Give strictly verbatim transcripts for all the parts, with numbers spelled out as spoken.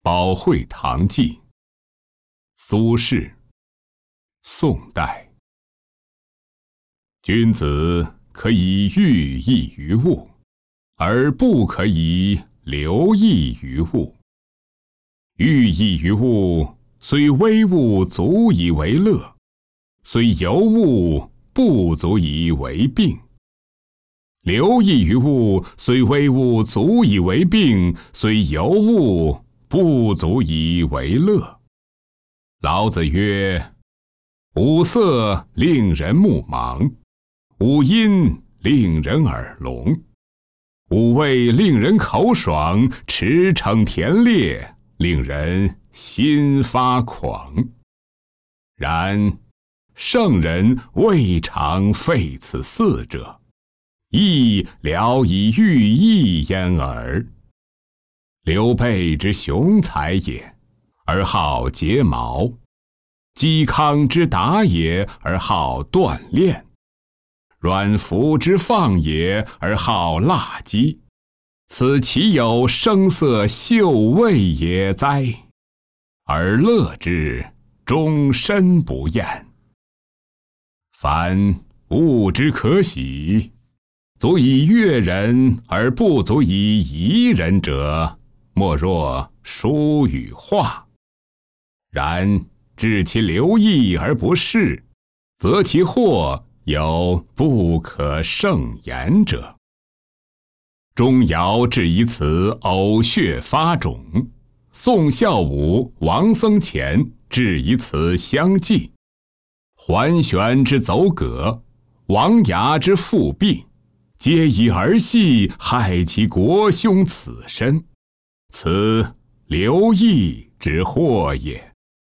宝会堂记，苏轼，宋代。君子可以寓意于物，而不可以留意于物。寓意于物，虽微物足以为乐，虽尤物不足以为病。留意于物，虽微物足以为病，虽尤物不足以为乐。老子曰：五色令人目盲，五音令人耳聋，五味令人口爽，驰骋田猎令人心发狂。然圣人未尝废此四者，亦聊以寓意焉耳。刘备之雄才也，而好结毛；嵇康之达也，而好锻炼；阮福之放也，而好蜡鸡。此其有声色嗅味也哉？而乐之，终身不厌。凡物之可喜，足以悦人而不足以怡人者，莫若书与画。然致其留意而不视，则其祸有不可胜言者。钟繇至以此呕血发肿，宋孝武、王僧虔至以此相继，桓玄之走葛，王牙之复辟，皆以儿戏害其国兄此身，此刘毅之祸也。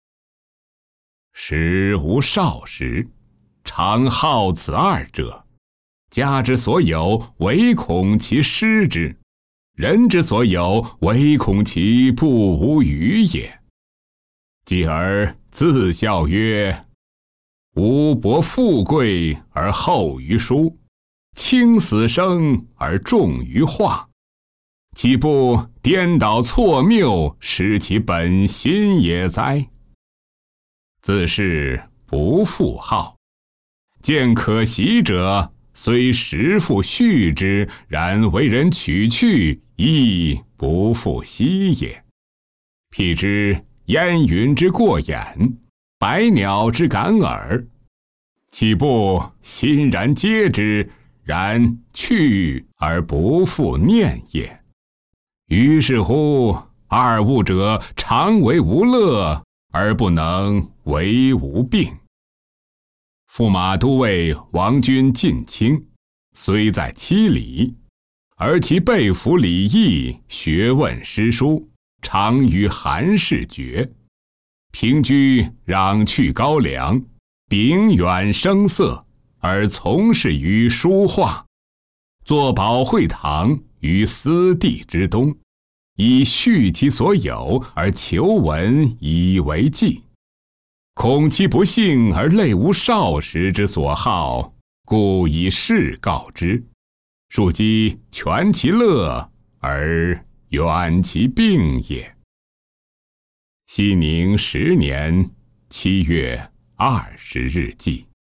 时无少时，常好此二者，家之所有，唯恐其失之；人之所有，唯恐其不无余也。继而自笑曰：吾博富贵而厚于书，轻死生而重于画，岂不颠倒错谬，失其本心也哉？自是不复好，见可喜者，虽时复续之，然为人取去，亦不复惜也。譬之烟云之过眼，百鸟之感耳，岂不欣然接之，然去而不复念也？于是乎，二物者常为无乐，而不能为无病。驸马都尉王君进卿，虽在七里，而其背服礼义，学问诗书，常与韩氏绝。平居壤去高梁，秉远声色，而从事于书画，作宝会堂于私地之东，以蓄其所有，而求闻以为记。恐其不幸而类无少时之所好，故以事告之，庶几全其乐而远其病也。熙宁十年七月二十日记。